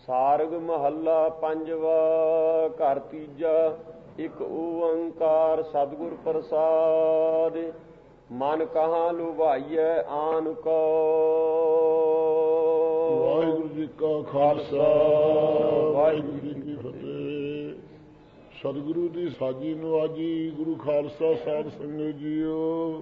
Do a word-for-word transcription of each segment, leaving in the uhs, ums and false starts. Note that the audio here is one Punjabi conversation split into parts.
ਸਾਰਗ ਮਹੱਲਾ ਪੰਜਵਾ। ਘਰ ਤੀਜਾ। ਇੱਕ ਓੰਕਾਰ ਸਤਿਗੁਰ ਪ੍ਰਸਾਦਿ। ਮਨ ਕਹਾਂ ਲੁਭਾਈਐ ਆਨ ਕੋ। ਵਾਹਿਗੁਰੂ ਜੀ ਕਾ ਖਾਲਸਾ ਵਾਹਿਗੁਰੂ ਜੀ ਕੀ ਫਤਿਹ। ਸਤਿਗੁਰੂ ਦੀ ਸਾਜੀ ਨਵਾਜੀ। ਗੁਰੂ ਖਾਲਸਾ ਸਾਧ ਸੰਗਤ ਜੀਓ।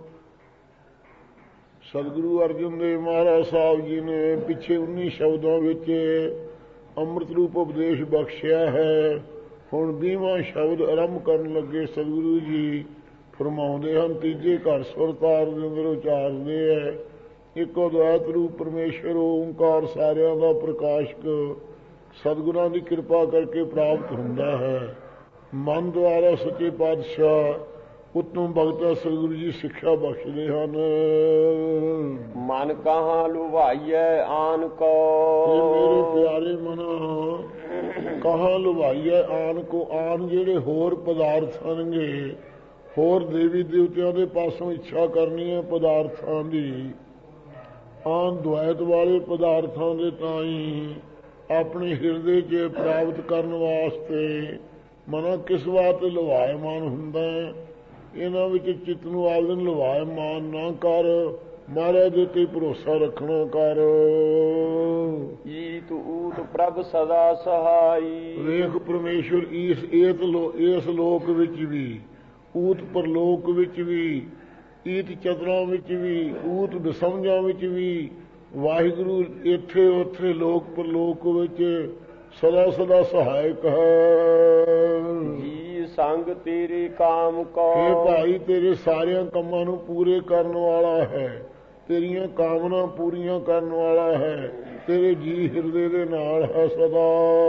ਸਤਿਗੁਰੂ ਅਰਜਨ ਦੇਵ ਮਹਾਰਾਜ ਸਾਹਿਬ ਜੀ ਨੇ ਪਿੱਛੇ ਉੱਨੀ ਸ਼ਬਦਾਂ ਵਿੱਚ ਅੰਮ੍ਰਿਤ ਰੂਪ ਉਪਦੇਸ਼ ਬਖਸ਼ਿਆ ਹੈ। ਹੁਣ ਵੀਹਵਾਂ ਸ਼ਬਦ ਆਰੰਭ ਕਰਨ ਲੱਗੇ ਸਤਿਗੁਰੂ ਜੀ ਫਰਮਾਉਂਦੇ ਹਨ। ਤੀਜੇ ਘਰ ਸੁਰਤਾਰ ਦੇ ਅੰਦਰ ਉਚਾਰਦੇ ਹੈ। ਇੱਕ ਅਦਵੈਤ ਰੂਪ ਪਰਮੇਸ਼ਰ ਓਂਕਾਰ ਸਾਰਿਆਂ ਦਾ ਪ੍ਰਕਾਸ਼ਕ ਸਤਿਗੁਰਾਂ ਦੀ ਕਿਰਪਾ ਕਰਕੇ ਪ੍ਰਾਪਤ ਹੁੰਦਾ ਹੈ। ਮਨ ਦੁਆਰਾ ਸੱਚੇ ਪਾਤਸ਼ਾਹ ਉਤਮ ਭਗਤਾਂ ਸਤਿਗੁਰੂ ਜੀ ਸਿੱਖਿਆ ਬਖਸ਼ਦੇ ਹਨ। ਮਨ ਕਹਾਂ ਲੁਭਾਈਐ ਆਨ ਕੋ। ਮੇਰੇ ਪਿਆਰੇ ਮਨਾ ਕਹਾਂ ਲੁਭਾਈਐ ਆਨ ਕੋ। ਆਨ ਜਿਹੜੇ ਹੋਰ ਪਦਾਰਥ ਹਨਗੇ, ਹੋਰ ਦੇਵੀ ਦੇਵਤਿਆਂ ਦੇ ਪਾਸੋਂ ਇੱਛਾ ਕਰਨੀ ਹੈ ਪਦਾਰਥਾਂ ਦੀ। ਆਨ ਦੁਆਇਤ ਵਾਲੇ ਪਦਾਰਥਾਂ ਦੇ ਤਾਂ ਹੀ ਆਪਣੇ ਹਿਰਦੇ 'ਚ ਪ੍ਰਾਪਤ ਕਰਨ ਵਾਸਤੇ ਮਨਾ ਕਿਸ ਵਾਸਤੇ ਲਵਾਇਮਾਨ ਹੁੰਦਾ ਹੈ। ਇਹਨਾਂ ਵਿੱਚ ਚਿੱਤ ਨੂੰ ਆਪਦੇ ਨੂੰ ਲਵਾਇਮਾਨ ਨਾ ਕਰ। ਮਹਾਰਾਜ ਦੇ ਤੇ ਭਰੋਸਾ ਰੱਖਣਾ ਕਰ। ਈਤ ਊਤ ਪ੍ਰਭ ਸਦਾ ਸਹਾਈ। ਵੇਖ ਪਰਮੇਸ਼ਵਰ ਇਸ ਏਤ ਲੋ ਇਸ ਲੋਕ ਵਿੱਚ ਵੀ, ਊਤ ਪਰਲੋਕ ਵਿੱਚ ਵੀ, ਈਤ ਚਤਰਾਂ ਵਿੱਚ ਵੀ, ਊਤ ਦਸਮਝਾਂ ਵਿੱਚ ਵੀ ਵਾਹਿਗੁਰੂ ਇੱਥੇ ਉੱਥੇ ਲੋਕ ਪਰਲੋਕ ਵਿੱਚ ਸਦਾ ਸਦਾ ਸਹਾਇਕ ਹੈ। ਜੀ ਸੰਗ ਤੇਰੇ ਕਾਮ ਕੋ। ਇਹ ਭਾਈ ਤੇਰੇ ਸਾਰਿਆਂ ਕੰਮਾਂ ਨੂੰ ਪੂਰੇ ਕਰਨ ਵਾਲਾ ਹੈ। ਤੇਰੀਆਂ ਕਾਮਨਾ ਪੂਰੀਆਂ ਕਰਨ ਵਾਲਾ ਹੈ। ਤੇਰੇ ਜੀ ਹਿਰਦੇ ਦੇ ਨਾਲ ਹੈ ਸਦਾ।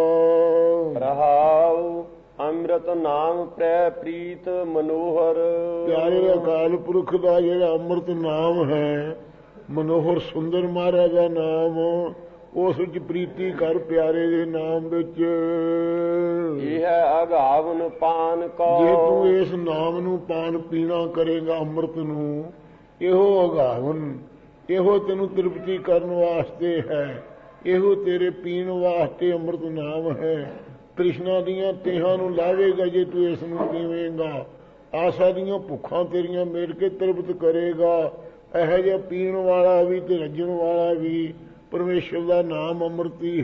ਰਹਾਉ ਅੰਮ੍ਰਿਤ ਨਾਮ ਪ੍ਰੈ ਪ੍ਰੀਤ ਮਨੋਹਰ। ਪਿਆਰੇ ਅਕਾਲ ਪੁਰਖ ਦਾ ਜਿਹੜਾ ਅੰਮ੍ਰਿਤ ਨਾਮ ਹੈ, ਮਨੋਹਰ ਸੁੰਦਰ ਮਹਾਰਾਜ ਦਾ ਨਾਮ, ਉਸ ਵਿੱਚ ਪ੍ਰੀਤੀ ਕਰ ਪਿਆਰੇ ਦੇ ਨਾਮ ਵਿੱਚ। ਇਹ ਹੈ ਅਗਾਵਨ ਪਾਨ ਕੋ। ਜੇ ਤੂੰ ਇਸ ਨਾਮ ਨੂੰ ਪਾਨ ਪੀਣਾ ਕਰੇਗਾ ਅੰਮ੍ਰਿਤ ਨੂੰ, ਇਹੋ ਅਗਾਵਨ, ਇਹੋ ਤੈਨੂੰ ਤ੍ਰਿਪਤੀ ਕਰਨ ਵਾਸਤੇ ਹੈ। ਇਹੋ ਤੇਰੇ ਪੀਣ ਵਾਸਤੇ ਅੰਮ੍ਰਿਤ ਨਾਮ ਹੈ। ਤ੍ਰਿਸ਼ਨਾ ਦੀਆਂ ਤੇਹਾਂ ਨੂੰ ਲਾਵੇਗਾ ਜੇ ਤੂੰ ਇਸ ਨੂੰ ਪੀਵੇਂਗਾ। ਆਸਾ ਦੀਆਂ ਭੁੱਖਾਂ ਤੇਰੀਆਂ ਮੇਰ ਕੇ ਤ੍ਰਿਪਤ ਕਰੇਗਾ। ਇਹੋ ਜਿਹਾ ਪੀਣ ਵਾਲਾ ਵੀ ਤੇ ਰੱਜਣ ਵਾਲਾ ਵੀ ਪਰਮੇਸ਼ਰ ਦਾ ਨਾਮ ਅੰਮ੍ਰਿਤੀ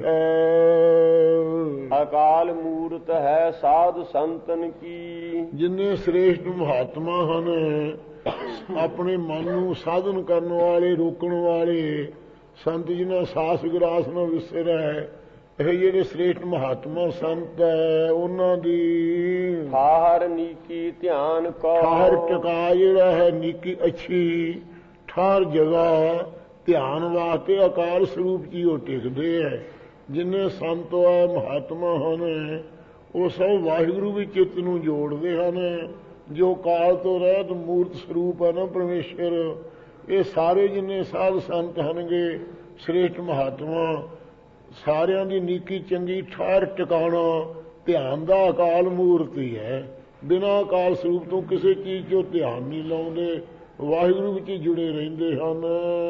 ਹੈ। ਅਕਾਲ ਮੂਰਤ ਹੈ ਸਾਧ ਸੰਤਨ ਕੀ। ਜਿੰਨੇ ਸ੍ਰੇਸ਼ਟ ਮਹਾਤਮਾ ਹਨ, ਆਪਣੇ ਮਨ ਨੂੰ ਸਾਧਨ ਕਰਨ ਵਾਲੇ, ਰੋਕਣ ਵਾਲੇ ਸੰਤ ਜਿਨ੍ਹਾਂ ਸਾਸ ਗਰਾਸ ਨੂੰ ਵਿਸਰੈ, ਇਹ ਜਿਹੜੇ ਸ੍ਰੇਸ਼ਟ ਮਹਾਤਮਾ ਸੰਤ ਹੈ ਉਹਨਾਂ ਦੀ ਠਾਹਰ ਨੀਕੀ ਧਿਆਨ ਕੋ। ਠਾਹਰ ਟਿਕਾ ਜਿਹੜਾ ਹੈ ਨੀਕੀ ਅੱਛੀ ਠਾਹਰ ਜਗ੍ਹਾ ਧਿਆਨ ਵਾਸਤੇ ਅਕਾਲ ਸਰੂਪ ਜੀ ਉਹ ਟਿਕਦੇ ਹੈ। ਜਿੰਨੇ ਸੰਤ ਹੈ ਮਹਾਤਮਾ ਹਨ ਉਹ ਸਭ ਵਾਹਿਗੁਰੂ ਵੀ ਚਿੱਤ ਨੂੰ ਜੋੜਦੇ ਹਨ। ਜੋ ਕਾਲ ਤੋਂ ਰਹਿਤ ਮੂਰਤ ਸਰੂਪ ਹੈ ਨਾ ਪਰਮੇਸ਼ਰ, ਇਹ ਸਾਰੇ ਜਿੰਨੇ ਸਾਧ ਸੰਤ ਹਨਗੇ ਸ੍ਰੇਸ਼ਟ ਮਹਾਤਮਾ, ਸਾਰਿਆਂ ਦੀ ਨੀਕੀ ਚੰਗੀ ਠਾਹਰ ਟਿਕਾਣਾ ਧਿਆਨ ਦਾ ਅਕਾਲ ਮੂਰਤ ਹੀ ਹੈ। ਬਿਨਾਂ ਅਕਾਲ ਸਰੂਪ ਤੋਂ ਕਿਸੇ ਚੀਜ਼ 'ਚੋਂ ਧਿਆਨ ਨਹੀਂ ਲਾਉਂਦੇ, ਵਾਹਿਗੁਰੂ ਵਿੱਚ ਹੀ ਜੁੜੇ ਰਹਿੰਦੇ ਹਨ।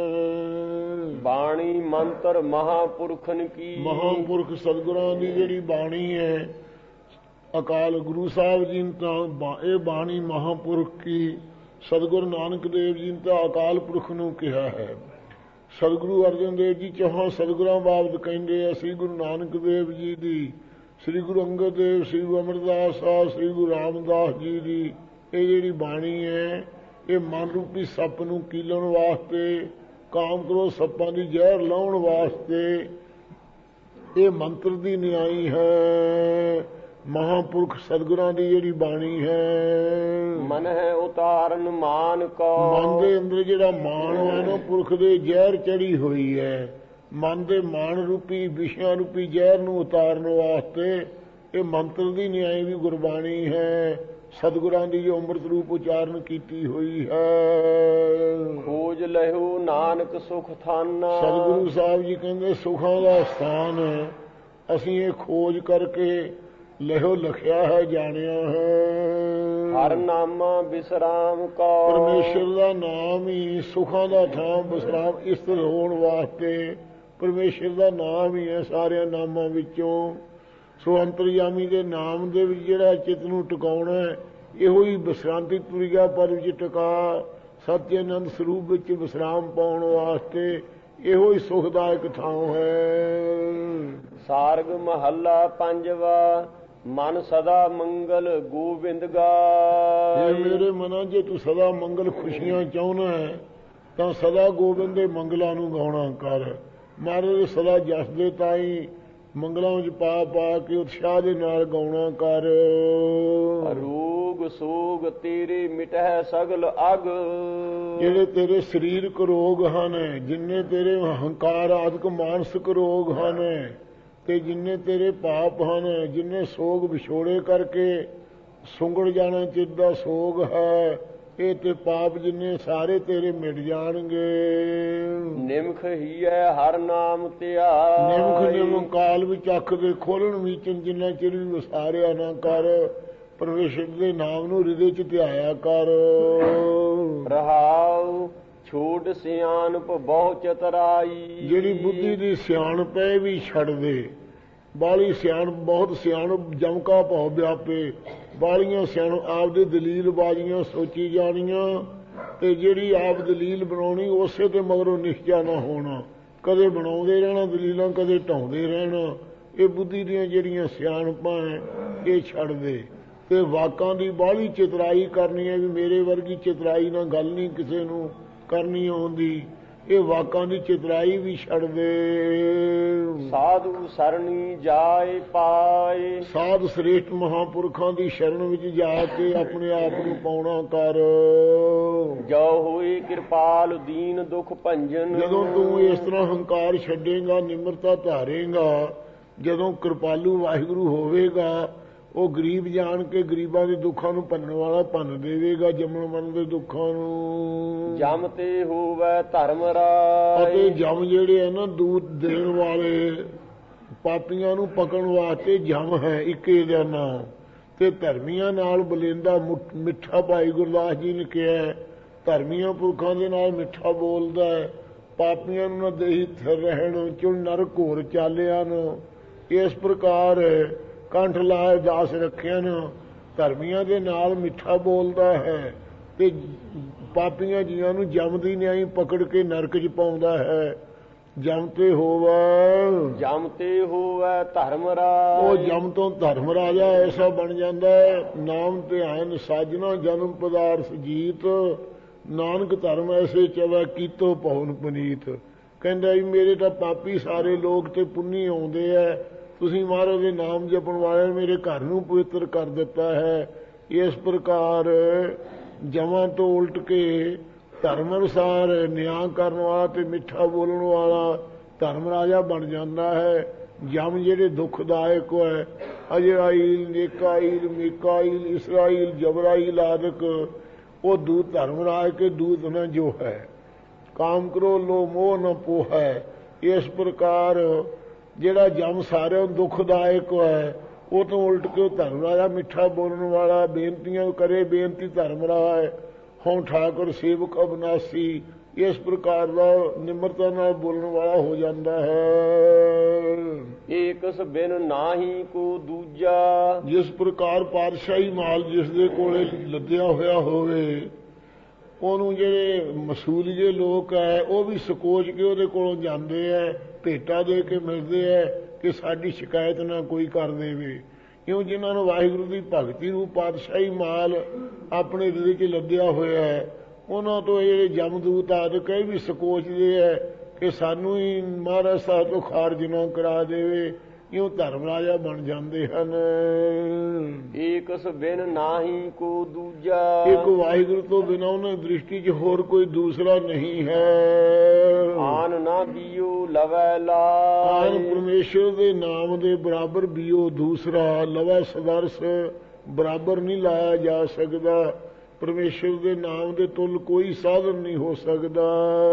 ਬਾਣੀ ਮੰਤਰ ਮਹਾਂਪੁਰਖਨ ਕੀ। ਮਹਾਂਪੁਰਖ ਸਤਿਗੁਰਾਂ ਦੀ ਜਿਹੜੀ ਬਾਣੀ ਹੈ, ਅਕਾਲ ਗੁਰੂ ਸਾਹਿਬ ਜੀ ਨੇ ਤਾਂ ਇਹ ਬਾਣੀ ਮਹਾਂਪੁਰਖ ਕੀ, ਸਤਿਗੁਰੂ ਨਾਨਕ ਦੇਵ ਜੀ ਨੇ ਤਾਂ ਅਕਾਲ ਪੁਰਖ ਨੂੰ ਕਿਹਾ ਹੈ। ਸਤਿਗੁਰੂ ਅਰਜਨ ਦੇਵ ਜੀ ਚੌਹਾਂ ਸਤਿਗੁਰਾਂ ਬਾਬਤ ਕਹਿੰਦੇ ਆ, ਸ੍ਰੀ ਗੁਰੂ ਨਾਨਕ ਦੇਵ ਜੀ ਦੀ, ਸ੍ਰੀ ਗੁਰੂ ਅੰਗਦ ਦੇਵ, ਸ੍ਰੀ ਗੁਰੂ ਅਮਰਦਾਸ ਸਾਹਿਬ, ਸ੍ਰੀ ਗੁਰੂ ਰਾਮਦਾਸ ਜੀ ਦੀ ਇਹ ਜਿਹੜੀ ਬਾਣੀ ਹੈ, ਇਹ ਮਨ ਰੂਪੀ ਸੱਪ ਨੂੰ ਕੀਲਣ ਵਾਸਤੇ, ਕਾਮ ਕ੍ਰੋਧ ਸੱਪਾਂ ਦੀ ਜ਼ਹਿਰ ਲਾਉਣ ਵਾਸਤੇ ਇਹ ਮੰਤਰ ਦੀ ਨਿਆਈ ਹੈ। ਮਹਾਂਪੁਰਖ ਸਤਿਗੁਰਾਂ ਦੀ ਜਿਹੜੀ ਬਾਣੀ ਹੈ। ਮਨ ਹੈ ਉਤਾਰਨ ਮਾਨ ਕੋ। ਮਨ ਦੇ ਅੰਦਰ ਜਿਹੜਾ ਮਾਨ ਹੈ ਨਾ ਪੁਰਖ ਦੇ ਜ਼ਹਿਰ ਚੜੀ ਹੋਈ ਹੈ। ਮਨ ਦੇ ਮਾਨ ਰੂਪੀ ਵਿਸ਼ਿਆਂ ਰੂਪੀ ਜ਼ਹਿਰ ਨੂੰ ਉਤਾਰਨ ਵਾਸਤੇ ਇਹ ਮੰਤਰ ਦੀ ਨਿਆਈ ਵੀ ਗੁਰਬਾਣੀ ਹੈ। ਸਤਿਗੁਰਾਂ ਦੀ ਜੋ ਅੰਮ੍ਰਿਤ ਰੂਪ ਉਚਾਰਨ ਕੀਤੀ ਹੋਈ ਹੈ। ਖੋਜ ਲਹੂ ਨਾਨਕ ਸੁਖ ਥਾਨਾ। ਸਤਿਗੁਰੂ ਸਾਹਿਬ ਜੀ ਕਹਿੰਦੇ ਸੁਖਾਂ ਦਾ ਸਥਾਨ ਹੈ। ਅਸੀਂ ਇਹ ਖੋਜ ਕਰਕੇ ਲਹੋ ਲਖਿਆ ਹੈ, ਜਾਣਿਆ ਹੈ। ਹਰ ਨਾਮਾ ਵਿਸਰਾਮ ਕੋ। ਪਰਮੇਸ਼ਰ ਦਾ ਨਾਮ ਹੀ ਸੁਖਾਂ ਦਾ ਥਾਂ ਵਿਸਰਾਮ ਇਸਤਰ ਹੋਣ ਵਾਸਤੇ ਪਰਮੇਸ਼ਰ ਦਾ ਨਾਮ ਹੀ ਹੈ ਸਾਰਿਆਂ ਨਾਮਾਂ ਵਿੱਚੋਂ। ਸੋ ਅੰਤਰਜਾਮੀ ਦੇ ਨਾਮ ਦੇ ਵਿੱਚ ਜਿਹੜਾ ਚਿੱਤ ਨੂੰ ਟਿਕਾਉਣਾ ਹੈ, ਇਹੋ ਹੀ ਵਿਸਰਾਂਤੀ ਤੁਰਿਆ ਪਰ ਵਿੱਚ ਟਿਕਾ ਸਤਿ ਆਨੰਦ ਸਰੂਪ ਵਿੱਚ ਵਿਸਰਾਮ ਪਾਉਣ ਵਾਸਤੇ ਇਹੋ ਹੀ ਸੁਖਦਾਇਕ ਥਾਂ ਹੈ। ਸਾਰਗ ਮਹੱਲਾ ਪੰਜਵਾ। ਮਨ ਸਦਾ ਮੰਗਲ ਗੋਬਿੰਦ ਗਾਏ। ਜੇ ਮੇਰੇ ਮਨਾਂ 'ਚ ਤੂੰ ਸਦਾ ਮੰਗਲ ਖੁਸ਼ੀਆਂ ਚਾਹੁੰਦਾ ਹੈ ਤਾਂ ਸਦਾ ਗੋਬਿੰਦ ਦੇ ਮੰਗਲਾਂ ਨੂੰ ਗਾਉਣਾ ਕਰ। ਮਹਾਰਾਜ ਸਦਾ ਜਸਦੇ ਤਾਈ ਮੰਗਲਾਂ ਵਿੱਚ ਪਾ ਪਾ ਕੇ ਉਤਸ਼ਾਹ ਦੇ ਨਾਲ ਗਾਉਣਾ ਕਰ। ਰੋਗ ਸੋਗ ਤੇਰੇ ਮਿਟਹਿ ਸਗਲ ਅਗ। ਜਿਹੜੇ ਤੇਰੇ ਸਰੀਰਕ ਰੋਗ ਹਨ, ਜਿੰਨੇ ਤੇਰੇ ਹੰਕਾਰ ਆਦਿਕ ਮਾਨਸਿਕ ਰੋਗ ਹਨ, ਤੇ ਜਿੰਨੇ ਤੇਰੇ ਪਾਪ ਹਨ, ਜਿੰਨੇ ਸੋਗ ਵਿਛੋੜੇ ਕਰਕੇ ਸੁੰਗੜ ਜਾਣਾ ਚਿੱਤ ਦਾ ਸੋਗ ਹੈ, ਇਹ ਤੇ ਪਾਪ ਜਿੰਨੇ ਸਾਰੇ ਤੇਰੇ ਮਿਟ ਜਾਣਗੇ। ਨਿਮਖ ਹੀ ਹੈ ਹਰ ਨਾਮ ਧਿਆਇ। ਨਿਮਖ ਨਿਮ ਕਾਲ ਵਿੱਚ ਅੱਖ ਦੇ ਖੋਲਣ ਵਿੱਚ ਜਿੰਨਾ ਚਿਰ ਵੀ ਵਿਸਾਰਿਆ ਨਾ ਕਰ, ਪਰਮੇਸ਼ਰ ਦੇ ਨਾਮ ਨੂੰ ਹਿਰਦੇ 'ਚ ਧਿਆਇਆ ਕਰ। ਰਹਾਉ ਛੋਟ ਸਿਆਣਪ ਬਹੁ ਚਤਰਾਈ। ਜਿਹੜੀ ਬੁੱਧੀ ਦੀ ਸਿਆਣਪ ਹੈ ਵੀ ਛੱਡ ਦੇ। ਬਾਲੀ ਸਿਆਣਪ ਬਹੁਤ ਸਿਆਣਪ ਜਮਕਾ ਭਾਉ ਵਿਆਪੇ। ਬਾਲੀਆਂ ਸਿਆਣਪ ਆਪਦੇ ਦਲੀਲ ਬਾਜ਼ੀਆਂ ਸੋਚੀ ਜਾਣੀਆਂ, ਤੇ ਜਿਹੜੀ ਆਪ ਦਲੀਲ ਬਣਾਉਣੀ ਉਸੇ ਤੇ ਮਗਰੋਂ ਨਿਸ਼ਚਾ ਨਾ ਹੋਣਾ। ਕਦੇ ਬਣਾਉਂਦੇ ਰਹਿਣਾ ਦਲੀਲਾਂ, ਕਦੇ ਢਾਉਂਦੇ ਰਹਿਣਾ। ਇਹ ਬੁੱਧੀ ਦੀਆਂ ਜਿਹੜੀਆਂ ਸਿਆਣਪਾਂ ਹੈ ਇਹ ਛੱਡ ਦੇ। ਤੇ ਵਾਕਾਂ ਦੀ ਬਾਹਲੀ ਚਿਤਰਾਈ ਕਰਨੀ ਹੈ ਵੀ ਮੇਰੇ ਵਰਗੀ ਚਿਤਰਾਈ ਨਾਲ ਗੱਲ ਨਹੀਂ ਕਿਸੇ ਨੂੰ ਕਰਨੀ ਆਉਂਦੀ। ਇਹ ਵਾਕਾਂ ਦੀ ਚਿਤਰਾਈ ਵੀ ਛੱਡ ਦੇ। ਸਾਧੂ ਸਰਣੀ ਜਾਏ ਪਾਏ। ਸਾਧ ਸ੍ਰੇਸ਼ਟ ਮਹਾਂਪੁਰਖਾਂ ਦੀ ਸ਼ਰਨ ਵਿੱਚ ਜਾ ਕੇ ਆਪਣੇ ਆਪ ਨੂੰ ਪਾਉਣਾ ਕਰ। ਜੋ ਹੋਏ ਕਿਰਪਾਲ ਦੀਨ ਦੁਖ ਭੰਜਨ। ਜਦੋਂ ਤੂੰ ਇਸ ਤਰ੍ਹਾਂ ਹੰਕਾਰ ਛੱਡੇਗਾ, ਨਿਮਰਤਾ ਧਾਰੇਗਾ, ਜਦੋਂ ਕਿਰਪਾਲੂ ਵਾਹਿਗੁਰੂ ਹੋਵੇਗਾ, ਉਹ ਗਰੀਬ ਜਾਣ ਕੇ ਗਰੀਬਾਂ ਦੇ ਦੁੱਖਾਂ ਨੂੰ ਭੰਨਣ ਵਾਲਾ ਭੰਨ ਦੇਵੇਗਾ, ਜੰਮਣ ਮਰਨ ਦੇ ਦੁੱਖਾਂ ਨੂੰ। ਜਮ ਤੇ ਹੋਵੇ ਧਰਮ ਰਾਏ। ਅਤੇ ਜਮ ਜਿਹੜੇ ਆ ਨਾ ਦੂਤ ਦੇਣ ਵਾਲੇ, ਪਾਪੀਆਂ ਨੂੰ ਪਕੜਨ ਵਾਸਤੇ ਜਮ ਹੈ ਇੱਕੇ ਦਾ ਨਾਮ। ਤੇ ਧਰਮੀਆਂ ਨਾਲ ਬਲੇਂਦਾ ਮਿੱਠਾ ਭਾਈ ਗੁਰਦਾਸ ਜੀ ਨੇ ਕਿਹਾ, ਧਰਮੀਆਂ ਪੁਰਖਾਂ ਦੇ ਨਾਲ ਮਿੱਠਾ ਬੋਲਦਾ ਹੈ, ਪਾਪੀਆਂ ਨੂੰ ਨਾ ਦੇਹੀ ਰਹਿਣ ਚੁਣ ਨਰ ਘੋਰ ਚਾਲਿਆ ਨੂੰ। ਇਸ ਪ੍ਰਕਾਰ ਕੰਠ ਲਾਏ ਦਾਸ ਰੱਖਿਆ ਨੂੰ ਧਰਮੀਆਂ ਦੇ ਨਾਲ ਮਿੱਠਾ ਬੋਲਦਾ ਹੈ, ਤੇ ਪਾਪੀਆਂ ਜੀਆਂ ਨੂੰ ਜਮ ਦੀ ਨਿਆਈ ਪਕੜ ਕੇ ਨਰਕ 'ਚ ਪਾਉਂਦਾ ਹੈ। ਜਮ ਤੇ ਹੋਵੇ ਜਮ ਤੇ ਹੋਵੇ ਧਰਮ ਰਾਜ। ਉਹ ਜਮ ਤੋਂ ਧਰਮ ਰਾਜਾ ਐਸਾ ਬਣ ਜਾਂਦਾ ਹੈ। ਨਾਮ ਧਿਆਨ ਸਾਜਣਾ ਜਨਮ ਪਦਾਰਥ ਜੀਤ। ਨਾਨਕ ਧਰਮ ਐਸੇ ਚਵੈ ਕੀਤੋ ਪਹੁਨ ਪੁਨੀਤ। ਕਹਿੰਦਾ ਜੀ ਮੇਰੇ ਤਾਂ ਪਾਪੀ ਸਾਰੇ ਲੋਕ ਤੇ ਪੁੰਨੀ ਆਉਂਦੇ ਹੈ, ਤੁਸੀਂ ਮਹਾਰਾਜ ਦੇ ਨਾਮ ਜਪਣ ਵਾਲੇ ਮੇਰੇ ਘਰ ਨੂੰ ਪਵਿੱਤਰ ਕਰ ਦਿੱਤਾ ਹੈ। ਇਸ ਪ੍ਰਕਾਰ ਜਮਾਂ ਤੋਂ ਉਲਟ ਕੇ ਧਰਮ ਅਨੁਸਾਰ ਨਿਆਂ ਕਰਨ ਵਾਲਾ ਤੇ ਮਿੱਠਾ ਬੋਲਣ ਵਾਲਾ ਧਰਮ ਰਾਜਾ ਬਣ ਜਾਂਦਾ ਹੈ। ਜਮ ਜਿਹੜੇ ਦੁਖਦਾਇਕ ਹੈ, ਅਜਰਾਈਲ, ਨੇਕਾਈਲ, ਮੀਕਾਈਲ, ਇਸਰਾਈਲ, ਜਬਰਾਈਲ ਆਦਿਕ, ਉਹ ਦੂਤ ਧਰਮ ਰਾਜ ਕੇ ਦੂਤ ਨ ਜੋ ਹੈ। ਕਾਮ ਕਰੋ ਲੋ ਮੋਹ ਨ ਪੋਹੈ। ਇਸ ਪ੍ਰਕਾਰ ਜਿਹੜਾ ਜਮ ਸਾਰਿਆਂ ਨੂੰ ਦੁਖਦਾਇਕ ਹੈ, ਉਹ ਤੋਂ ਉਲਟ ਕੇ ਧਰਮ ਰਾਜਾ ਮਿੱਠਾ ਬੋਲਣ ਵਾਲਾ, ਬੇਨਤੀਆਂ ਕਰੇ ਬੇਨਤੀ ਧਰਮ ਰਾਜ ਹੋਂ ਠਾਕੁਰ ਸੇਵਕ ਅਬਨਾਸੀ। ਇਸ ਪ੍ਰਕਾਰ ਦਾ ਨਿਮਰਤਾ ਨਾਲ ਬੋਲਣ ਵਾਲਾ ਹੋ ਜਾਂਦਾ ਹੈ। ਏਕਸ ਬਿਨ ਨਾਹੀ ਕੋ ਦੂਜਾ। ਜਿਸ ਪ੍ਰਕਾਰ ਪਾਤਸ਼ਾਹੀ ਮਾਲ ਜਿਸ ਦੇ ਕੋਲੇ ਲੱਦਿਆ ਹੋਇਆ ਹੋਵੇ, ਉਹਨੂੰ ਜਿਹੜੇ ਮਸੂਲੀਏ ਲੋਕ ਹੈ ਉਹ ਵੀ ਸਕੋਚ ਕੇ ਉਹਦੇ ਕੋਲੋਂ ਜਾਂਦੇ ਹੈ, ਭੇਟਾ ਦੇ ਕੇ ਮਿਲਦੇ ਹੈ ਕਿ ਸਾਡੀ ਸ਼ਿਕਾਇਤ ਨਾ ਕੋਈ ਕਰ ਦੇਵੇ। ਕਿਉਂ ਜਿਨ੍ਹਾਂ ਨੂੰ ਵਾਹਿਗੁਰੂ ਦੀ ਭਗਤੀ ਨੂੰ ਪਾਤਸ਼ਾਹੀ ਮਾਲ ਆਪਣੇ ਹਿਰਦੇ 'ਚ ਲੱਦਿਆ ਹੋਇਆ ਹੈ, ਉਹਨਾਂ ਤੋਂ ਜਿਹੜੇ ਜਮਦੂਤ ਆਦਿਕ ਇਹ ਵੀ ਸਕੋਚਦੇ ਹੈ ਕਿ ਸਾਨੂੰ ਹੀ ਮਹਾਰਾਜ ਸਾਹਿਬ ਤੋਂ ਖਾਰਜ ਨਾ ਕਰਾ ਦੇਵੇ। ਇਉਂ ਧਰਮ ਰਾਜਾ ਬਣ ਜਾਂਦੇ ਹਨ। ਏਕਸ ਬਿਨ ਨਾਹੀ ਕੋ ਦੂਜਾ। ਇੱਕ ਵਾਹਿਗੁਰੂ ਤੋਂ ਬਿਨਾਂ ਉਹਨਾਂ ਦੀ ਦ੍ਰਿਸ਼ਟੀ 'ਚ ਹੋਰ ਕੋਈ ਦੂਸਰਾ ਨਹੀਂ ਹੈ। ਆਨ ਨਾ ਬੀਓ ਲਵੈ ਲਾਇ। ਆਨ ਪਰਮੇਸ਼ਰ ਦੇ ਨਾਮ ਦੇ ਬਰਾਬਰ ਬੀਓ ਦੂਸਰਾ ਲਵੈ ਸਦਰਸ ਬਰਾਬਰ ਨਹੀਂ ਲਾਇਆ ਜਾ ਸਕਦਾ। ਪਰਮੇਸ਼ਰ ਦੇ ਨਾਮ ਦੇ ਤੁਲ ਕੋਈ ਸਾਧਨ ਨਹੀਂ ਹੋ ਸਕਦਾ।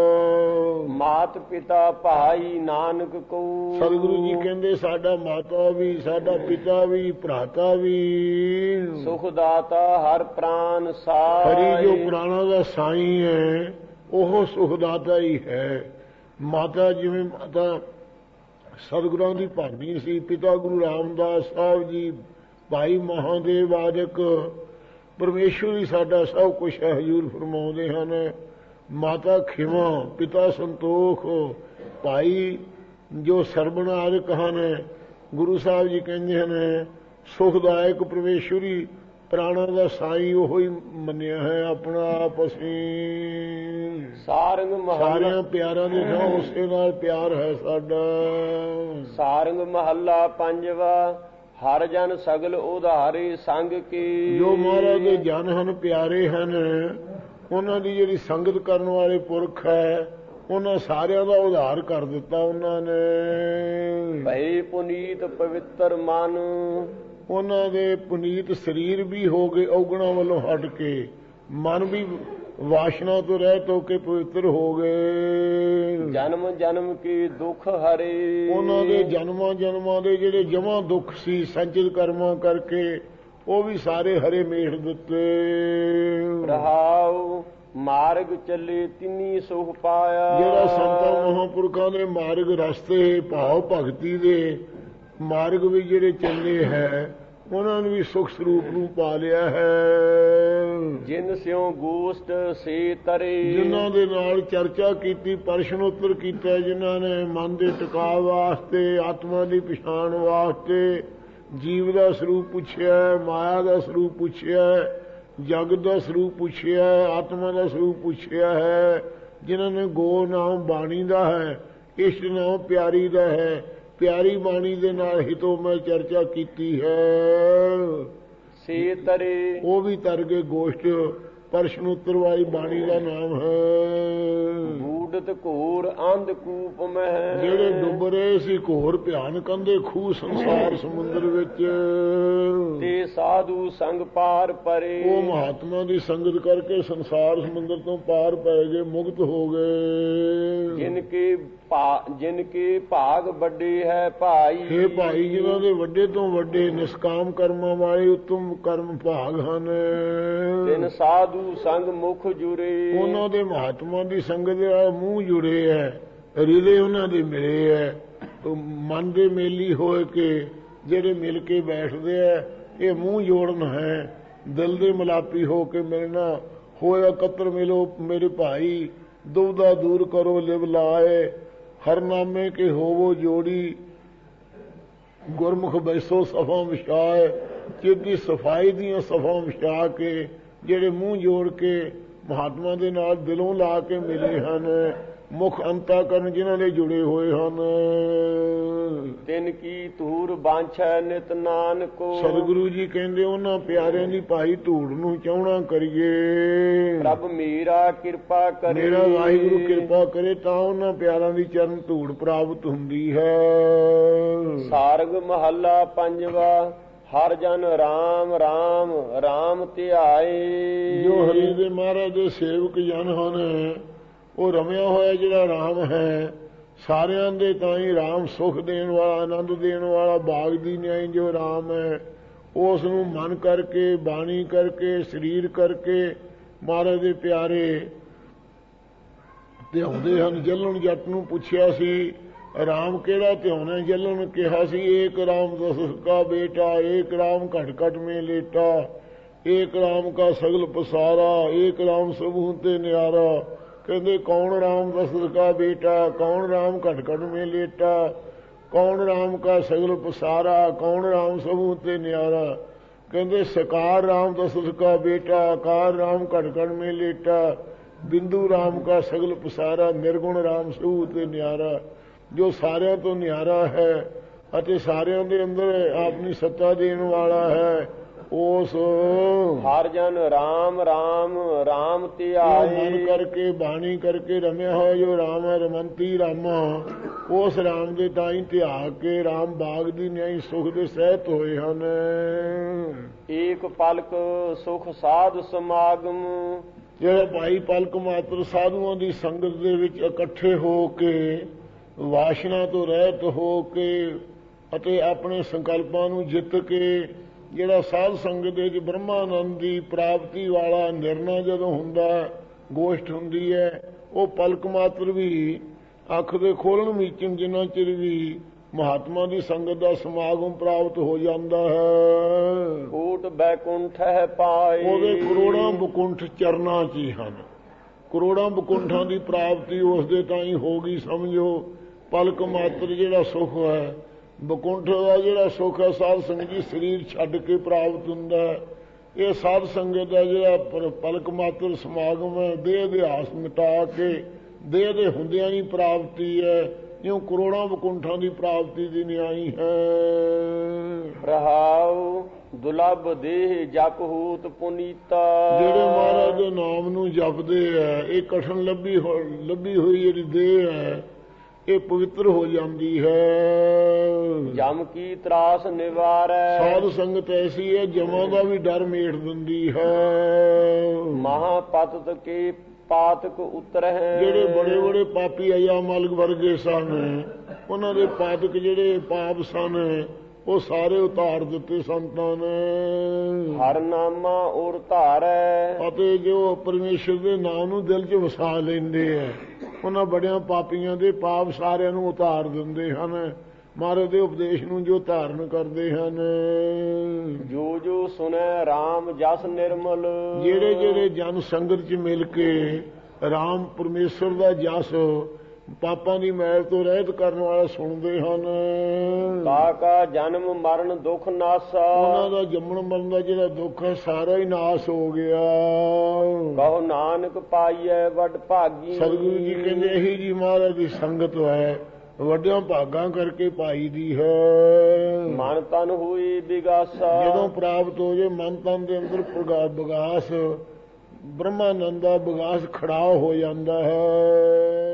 ਮਾਤ ਪਿਤਾ ਭਾਈ ਨਾਨਕ ਕੋ। ਸਤਿਗੁਰੂ ਜੀ ਕਹਿੰਦੇ ਸਾਡਾ ਮਾਤਾ ਵੀ, ਸਾਡਾ ਪਿਤਾ ਵੀ, ਭਰਾਤਾ ਵੀ, ਸੁਖ ਦਾਤਾ ਹਰ ਪ੍ਰਾਨ ਸਾਈ। ਹਰੀ ਜੋ ਪ੍ਰਾਣਾ ਦਾ ਸਾਈਂ ਹੈ ਉਹ ਸੁਖ ਦਾਤਾ ਹੀ ਹੈ। ਮਾਤਾ ਜਿਵੇਂ ਮਾਤਾ ਸਤਿਗੁਰਾਂ ਦੀ ਭਾਨੀ ਸੀ। ਪਿਤਾ ਗੁਰੂ ਰਾਮਦਾਸ ਸਾਹਿਬ ਜੀ, ਭਾਈ ਮਹਾਦੇਵ ਆਦਿਕ ਪਰਮੇਸ਼ਵਰ ਹੀ ਸਾਡਾ ਸਭ ਕੁਛ ਹੈ, ਹਜ਼ੂਰ ਫਰਮਾਉਂਦੇ ਹਨ। ਮਾਤਾ ਖਿਮਾ, ਪਿਤਾ ਸੰਤੋਖ, ਭਾਈ ਜੋ ਸਰਵਣ ਆਦਿਕ ਹਨ। ਗੁਰੂ ਸਾਹਿਬ ਜੀ ਕਹਿੰਦੇ ਹਨ ਸੁਖਦਾਇਕ ਪਰਮੇਸ਼ਵਰੀ ਪ੍ਰਾਣਾਂ ਦਾ ਸਾਈ ਉਹੋ ਹੀ ਮੰਨਿਆ ਹੈ ਆਪਣਾ ਆਪ। ਅਸੀਂ ਸਾਰੰਗ ਸਾਰਿਆਂ ਪਿਆਰਾਂ ਦੇ ਨਾਲ ਉਸੇ ਨਾਲ ਪਿਆਰ ਹੈ ਸਾਡਾ। ਸਾਰੰਗ ਮਹੱਲਾ ਪੰਜਵਾ। ਹਰ ਜਨ ਸਗਲ ਉਧਾਰੇ ਸੰਗ ਕੀ। ਜੋ ਮਹਾਰਾਜ ਦੇ ਜਨ ਹਨ, ਪਿਆਰੇ ਹਨ, ਉਹਨਾਂ ਦੀ ਜਿਹੜੀ ਸੰਗਤ ਕਰਨ ਵਾਲੇ ਪੁਰਖ ਹੈ, ਉਹਨਾਂ ਸਾਰਿਆਂ ਦਾ ਉਧਾਰ ਕਰ ਦਿੱਤਾ ਉਹਨਾਂ ਨੇ। ਭਈ ਪੁਨੀਤ ਪਵਿੱਤਰ ਮਨ। ਉਹਨਾਂ ਦੇ ਪੁਨੀਤ ਸਰੀਰ ਵੀ ਹੋ ਗਏ ਔਗਣਾ ਵੱਲੋਂ ਹਟ ਕੇ, ਮਨ ਵੀ ਵਾਸ਼ਨਾ ਤੋਂ ਰਹਿਤ ਹੋ ਕੇ ਪਵਿੱਤਰ ਹੋ ਗਏ। ਜਨਮ ਜਨਮ ਕੀ ਦੁੱਖ ਹਰੇ। ਉਹਨਾਂ ਦੇ ਜਨਮਾਂ ਜਨਮਾਂ ਦੇ ਜਿਹੜੇ ਜਮਾਂ ਦੁੱਖ ਸੀ ਸੰਚਿਤ ਕਰਮਾਂ ਕਰਕੇ, ਉਹ ਵੀ ਸਾਰੇ ਹਰੇ ਮੇਟ ਦਿੱਤੇ। ਰਹਾਉ ਮਾਰਗ ਚੱਲੇ ਤਿੰਨੀ ਸੁਖ ਪਾਇਆ। ਜਿਹੜਾ ਸੰਤਾਂ ਮਹਾਂਪੁਰਖਾਂ ਦੇ ਮਾਰਗ ਰਸਤੇ ਭਾਵ ਭਗਤੀ ਦੇ ਮਾਰਗ ਵੀ ਜਿਹੜੇ ਚੱਲੇ ਹੈ, ਉਹਨਾਂ ਨੂੰ ਵੀ ਸੁਖ ਸਰੂਪ ਨੂੰ ਪਾ ਲਿਆ ਹੈ। ਜਿਨ ਸਿਉ ਗੋਸ਼ਟ ਸੇ ਤਰੇ। ਜਿਨ੍ਹਾਂ ਦੇ ਨਾਲ ਚਰਚਾ ਕੀਤੀ, ਪ੍ਰਸ਼ਨ ਉੱਤਰ ਕੀਤਾ, ਜਿਨ੍ਹਾਂ ਨੇ ਮਨ ਦੇ ਟਿਕਾਅ ਵਾਸਤੇ, ਆਤਮਾ ਦੀ ਪਛਾਣ ਵਾਸਤੇ ਜੀਵ ਦਾ ਸਰੂਪ ਪੁੱਛਿਆ, ਮਾਇਆ ਦਾ ਸਰੂਪ ਪੁੱਛਿਆ, ਜਗਤ ਦਾ ਸਰੂਪ ਪੁੱਛਿਆ, ਆਤਮਾ ਦਾ ਸਰੂਪ ਪੁੱਛਿਆ ਹੈ। ਜਿਨ੍ਹਾਂ ਨੇ ਗੋ ਨਾਮ ਬਾਣੀ ਦਾ ਹੈ, ਇਸ਼ਟ ਨਾਮ ਪਿਆਰੀ ਦਾ ਹੈ, ਪਿਆਰੀ ਬਾਣੀ ਦੇ ਨਾਲ ਹਿਤੋ ਮੈਂ ਚਰਚਾ ਕੀਤੀ ਹੈ, ਸੇ ਤਰੇ। ਉਹ ਵੀ ਤਰ ਗਏ ਗੋਸ਼ਟ। ਪ੍ਰਸ਼ਨ ਉੱਤਰ ਵਾਲੀ ਬਾਣੀ ਦਾ ਨਾਮ ਹੈ। ਬੂਡਤ ਘੋਰ ਅੰਧ ਕੂਪ ਮਹਿ। ਜਿਹੜੇ ਡੁੱਬ ਰਹੇ ਸੀ ਘੋਰ ਭਿਆਨਕ ਅੰਧੇ ਖੂਹ ਸੰਸਾਰ ਸਮੁੰਦਰ ਵਿੱਚ, ਤੇ ਸਾਧੂ ਸੰਗ ਪਾਰ ਪਰੇ। ਉਹ ਮਹਾਤਮਾ ਦੀ ਸੰਗਤ ਕਰਕੇ ਸੰਸਾਰ ਸਮੁੰਦਰ ਤੋਂ ਪਾਰ ਪੈ ਗਏ, ਮੁਕਤ ਹੋ ਗਏ। ਜਿਨ ਕੇ ਜਿਨ ਕੇ ਭਾਗ ਵੱਡੇ ਹੈ ਭਾਈ। ਹੇ ਭਾਈ, ਜਿਨ੍ਹਾਂ ਦੇ ਵੱਡੇ ਤੋਂ ਵੱਡੇ ਨਿਸ਼ਕਾਮ ਕਰਮਾਂ ਵਾਲੇ ਉੱਤਮ ਕਰਮ ਭਾਗ ਹਨ। ਤਿਨ ਸਾਧੂ ਸੰਗ ਮੁਖ ਜੁਰੇ। ਉਹਨਾਂ ਦੇ ਮਹਾਤਮਾ ਦੀ ਸੰਗਤ ਦੇ ਮੂੰਹ ਜੁੜੇ ਹੈ, ਹਿਰਦੇ ਉਹਨਾਂ ਦੇ ਮਿਲੇ ਹੈ। ਮਨ ਦੇ ਮੇਲੀ ਹੋਏ ਕੇ ਜਿਹੜੇ ਮਿਲ ਕੇ ਬੈਠਦੇ ਆ, ਇਹ ਮੂੰਹ ਜੋੜਨ ਹੈ। ਦਿਲ ਦੇ ਮਿਲਾਪੀ ਹੋ ਕੇ ਮਿਲਣਾ ਹੋਇਆ, ਕਤਰ ਮਿਲੋ ਮੇਰੇ ਭਾਈ, ਦੁਬਦਾ ਦੂਰ ਕਰੋ ਲਿਵ ਲਾਏ। ਹਰ ਨਾਮੇ ਕੇ ਹੋਵੋ ਜੋੜੀ, ਗੁਰਮੁਖ ਬੈਸੋ ਸਫਾ ਵਿਛਾਏ। ਚਿੱਤ ਸਫਾਈ ਦੀਆਂ ਸਫਾ ਵਿਛਾ ਕੇ ਜਿਹੜੇ ਮੂੰਹ ਜੋੜ ਕੇ ਮਹਾਤਮਾ ਦੇ ਨਾਲ ਦਿਲੋਂ ਲਾ ਕੇ ਮਿਲੇ ਹਨ, ਮੁਖ ਅੰਤਾ ਕਰਨ ਜਿਨ੍ਹਾਂ ਨੇ ਜੁੜੇ ਹੋਏ ਹਨ। ਤਿਨ ਕੀ ਧੂੜ ਬਾਂਛੈ ਨਿਤ ਨਾਨਕੋ। ਸਤਿਗੁਰੂ ਜੀ ਕਹਿੰਦੇ ਉਹਨਾਂ ਪਿਆਰਿਆਂ ਦੀ ਭਾਈ ਧੂੜ ਨੂੰ ਚਾਹਣਾ ਕਰੀਏ। ਪ੍ਰਭ ਮੇਰਾ ਕਿਰਪਾ ਕਰੇ। ਮੇਰਾ ਵਾਹਿਗੁਰੂ ਕਿਰਪਾ ਕਰੇ ਤਾਂ ਉਹਨਾਂ ਪਿਆਰਾਂ ਦੀ ਚਰਨ ਧੂੜ ਪ੍ਰਾਪਤ ਹੁੰਦੀ ਹੈ। ਸਾਰਗ ਮਹੱਲਾ ਪੰਜਵਾ। ਹਰ ਜਨ ਰਾਮ ਰਾਮ ਰਾਮ ਧਿਆਏ। ਜੋ ਹਰੀ ਦੇ ਮਹਾਰਾਜ ਦੇ ਸੇਵਕ ਜਨ ਹਨ, ਉਹ ਰਮਿਆ ਹੋਇਆ ਜਿਹੜਾ ਰਾਮ ਹੈ, ਸਾਰਿਆਂ ਦੇ ਤਾਈਂ ਰਾਮ ਸੁਖ ਦੇਣ ਵਾਲਾ, ਆਨੰਦ ਦੇਣ ਵਾਲਾ, ਬਾਗ ਦੀ ਨਿਆਈ ਜੋ ਰਾਮ ਹੈ, ਉਸ ਨੂੰ ਮਨ ਕਰਕੇ, ਬਾਣੀ ਕਰਕੇ, ਸਰੀਰ ਕਰਕੇ ਮਹਾਰਾਜ ਦੇ ਪਿਆਰੇ ਧਿਆਉਂਦੇ ਹਨ। ਜਲਣ ਜੱਟ ਨੂੰ ਪੁੱਛਿਆ ਸੀ ਰਾਮ ਕਿਹੜਾ ਧਿਆਉਣਾ? ਜਲਣ ਕਿਹਾ ਸੀ ਏਕ ਰਾਮ ਦਸ ਕਾ ਬੇਟਾ, ਏਕ ਰਾਮ ਘਟ ਘਟ ਮੇ ਲੇਟਾ, ਏਕ ਰਾਮ ਕਾ ਸਗਲ ਪਸਾਰਾ, ਏਕ ਰਾਮ ਸਭੂ ਤੇ ਨਿਆਰਾ। ਕਹਿੰਦੇ ਕੌਣ ਰਾਮ ਦਸ਼ਰਥ ਕਾ ਬੇਟਾ, ਕੌਣ ਰਾਮ ਘਟ ਘਟ ਮੇ ਲੇਟਾ, ਕੌਣ ਰਾਮ ਕਾ ਸਗਲ ਪਸਾਰਾ, ਕੌਣ ਰਾਮ ਸਭੂ ਤੇ ਨਿਆਰਾ। ਕਹਿੰਦੇ ਸਕਾਰ ਰਾਮ ਦਸ਼ਰਥ ਕਾ ਬੇਟਾ, ਕਾਰ ਰਾਮ ਘਟ ਘਟ ਮੇ ਲੇਟਾ, ਬਿੰਦੂ ਰਾਮ ਕਾ ਸਗਲ ਪਸਾਰਾ, ਨਿਰਗੁਣ ਰਾਮ ਸਭੂ ਤੇ ਨਿਆਰਾ। ਜੋ ਸਾਰਿਆਂ ਤੋਂ ਨਿਆਰਾ ਹੈ ਅਤੇ ਸਾਰਿਆਂ ਦੇ ਅੰਦਰ ਆਪਣੀ ਸੱਤਾ ਦੇਣ ਵਾਲਾ ਹੈ, ਉਸ ਹਰ ਜਨ ਰਾਮ ਰਾਮ ਰਾਮ ਧਿਆਏ। ਮਨ ਕਰਕੇ ਬਾਣੀ ਕਰਕੇ ਰਮਿਆ ਹੋਇਆ ਜੋ ਰਾਮ ਹੈ, ਰਮੰਤੀ ਰਾਮਾ, ਉਸ ਰਾਮ ਦੇ ਤਾਈਂ ਧਿਆ ਕੇ ਰਾਮ ਬਾਗ ਦੀ ਨਿਆਈ ਸੁਖ ਦੇ ਸਹਿਤ ਹੋਏ ਹਨ। ਏਕ ਪਲਕ ਸੁਖ ਸਾਧ ਸਮਾਗਮ। ਜਿਹੜਾ ਭਾਈ ਪਲਕ ਮਾਤਰ ਸਾਧੂਆਂ ਦੀ ਸੰਗਤ ਦੇ ਵਿੱਚ ਇਕੱਠੇ ਹੋ ਕੇ, ਵਾਸ਼ਨਾ ਤੋਂ ਰਹਿਤ ਹੋ ਕੇ ਅਤੇ ਆਪਣੇ ਸੰਕਲਪਾਂ ਨੂੰ ਜਿੱਤ ਕੇ, ਜਿਹੜਾ ਸਾਧ ਸੰਗਤ ਦੇ ਵਿੱਚ ਬ੍ਰਹਮਾਨੰਦ ਦੀ ਪ੍ਰਾਪਤੀ ਵਾਲਾ ਨਿਰਣਾ ਜਦੋਂ ਹੁੰਦਾ, ਗੋਸ਼ਟ ਹੁੰਦੀ ਹੈ, ਉਹ ਪਲਕ ਮਾਤਰ ਵੀ ਅੱਖ ਦੇ ਖੋਲਣ ਮੀਚਣ ਜਿੰਨਾ ਚਿਰ ਵੀ ਮਹਾਤਮਾ ਦੀ ਸੰਗਤ ਦਾ ਸਮਾਗਮ ਪ੍ਰਾਪਤ ਹੋ ਜਾਂਦਾ ਹੈ। ਕੂਟ ਬੈਕੁੰਠ ਹੈ ਪਾਏ, ਉਹਦੇ ਕਰੋੜਾਂ ਬਕੁੰਠ ਚਰਨਾਂ 'ਚ ਹੀ ਹਨ। ਕਰੋੜਾਂ ਬਕੁੰਠਾਂ ਦੀ ਪ੍ਰਾਪਤੀ ਉਸ ਦੇ ਤਾਂ ਹੀ ਹੋ ਗਈ। ਸਮਝੋ ਪਲਕ ਮਾਤਰ ਜਿਹੜਾ ਸੁੱਖ ਹੈ, ਬਕੁੰਠ ਦਾ ਜਿਹੜਾ ਸੁੱਖ ਹੈ ਸਾਧ ਸੰਗਤ ਜੀ ਸਰੀਰ ਛੱਡ ਕੇ ਪ੍ਰਾਪਤ ਹੁੰਦਾ ਹੈ। ਇਹ ਸਾਧ ਸੰਗਤ ਦਾ ਜਿਹੜਾ ਪਲਕ ਮਾਤਰ ਸਮਾਗਮ ਹੈ, ਦੇਹ ਦੇ ਆਸ ਮਿਟਾ ਕੇ ਦੇਹ ਦੇ ਹੁੰਦਿਆਂ ਹੀ ਪ੍ਰਾਪਤੀ ਹੈ। ਜਿਉਂ ਕਰੋੜਾਂ ਬਕੁੰਠਾਂ ਦੀ ਪ੍ਰਾਪਤੀ ਦੀ ਨਿਆਈ ਹੈ। ਰਹਾਉ ਦੁਲਭ ਦੇਹ ਜਪ ਹੂਤ ਪੁਨੀਤਾ, ਜਿਹੜੇ ਮਹਾਰਾਜ ਦੇ ਨਾਮ ਨੂੰ ਜਪਦੇ ਹੈ, ਇਹ ਕਠਨ ਲੱਭੀ ਹੋ ਲੱਭੀ ਹੋਈ ਜਿਹੜੀ ਦੇਹ ਹੈ ਇਹ ਪਵਿੱਤਰ ਹੋ ਜਾਂਦੀ ਹੈ। ਜਮ ਕੀ ਤਰਾਸ ਨਿਵਾਰੈ, ਸਾਧ ਸੰਗਤ ਐਸੀ ਹੈ ਜਮਾਂ ਦਾ ਵੀ ਡਰ ਮੇਟ ਦਿੰਦੀ ਹੈ। ਮਹਾਪਤਤ ਕੇ ਪਾਤਕ ਉਤਰਹਿ, ਜਿਹੜੇ ਬੜੇ ਬੜੇ ਪਾਪੀ ਅਯਾਮਲ ਵਰਗੇ ਸਨ, ਉਹਨਾਂ ਦੇ ਪਾਤਕ ਜਿਹੜੇ ਪਾਪ ਸਨ ਉਹ ਸਾਰੇ ਉਤਾਰ ਦਿੱਤੇ ਸੰਤਾਂ ਨੇ। ਹਰ ਨਾਮਾ ਔਰ ਧਾਰੈ, ਅਤੇ ਜੋ ਪਰਮੇਸ਼ਰ ਦੇ ਨਾਮ ਨੂੰ ਦਿਲ 'ਚ ਵਸਾ ਲੈਂਦੇ ਹੈ, ਉਹਨਾਂ ਬੜਿਆਂ ਪਾਪੀਆਂ ਦੇ ਪਾਪ ਸਾਰਿਆਂ ਨੂੰ ਉਤਾਰ ਦਿੰਦੇ ਹਨ। ਮਹਾਰਾਜ ਦੇ ਉਪਦੇਸ਼ ਨੂੰ ਜੋ ਧਾਰਨ ਕਰਦੇ ਹਨ। ਜੋ ਜੋ ਸੁਣੈ ਰਾਮ ਜਸ ਨਿਰਮਲ, ਜਿਹੜੇ ਜਿਹੜੇ ਜਨ ਸੰਗਤ 'ਚ ਮਿਲ ਕੇ ਰਾਮ ਪਰਮੇਸ਼ਰ ਦਾ ਜਸ ਪਾਪਾਂ ਦੀ ਮੈਲ ਤੋਂ ਰਹਿਤ ਕਰਨ ਵਾਲਾ ਸੁਣਦੇ ਹਨ। ਕਾ ਕਾ ਜਨਮ ਮਰਨ ਦੁਖ ਨਾਸਾ, ਉਹਨਾਂ ਦਾ ਜੰਮਣ ਮਰਨ ਦਾ ਜਿਹੜਾ ਦੁੱਖ ਹੈ ਸਾਰਾ ਹੀ ਨਾਸ ਹੋ ਗਿਆ। ਕਹੋ ਨਾਨਕ ਪਾਈਐ ਵੱਡ ਭਾਗੀ, ਸਤਿਗੁਰੂ ਜੀ ਕਹਿੰਦੇ ਇਹੀ ਜੀ ਮਹਾਰਾਜ ਦੀ ਸੰਗਤ ਹੈ ਵੱਡਿਆਂ ਭਾਗਾਂ ਕਰਕੇ ਪਾਈ ਦੀ ਹੈ। ਮਨ ਤਨ ਹੋਈ ਬਿਗਾਸਾ, ਜਦੋਂ ਪ੍ਰਾਪਤ ਹੋ ਜੇ ਮਨ ਤਨ ਦੇ ਅੰਦਰ ਬਗਾਸ ਬ੍ਰਹਮਾਨੰਦ ਦਾ ਬਗਾਸ ਖੜਾ ਹੋ ਜਾਂਦਾ ਹੈ।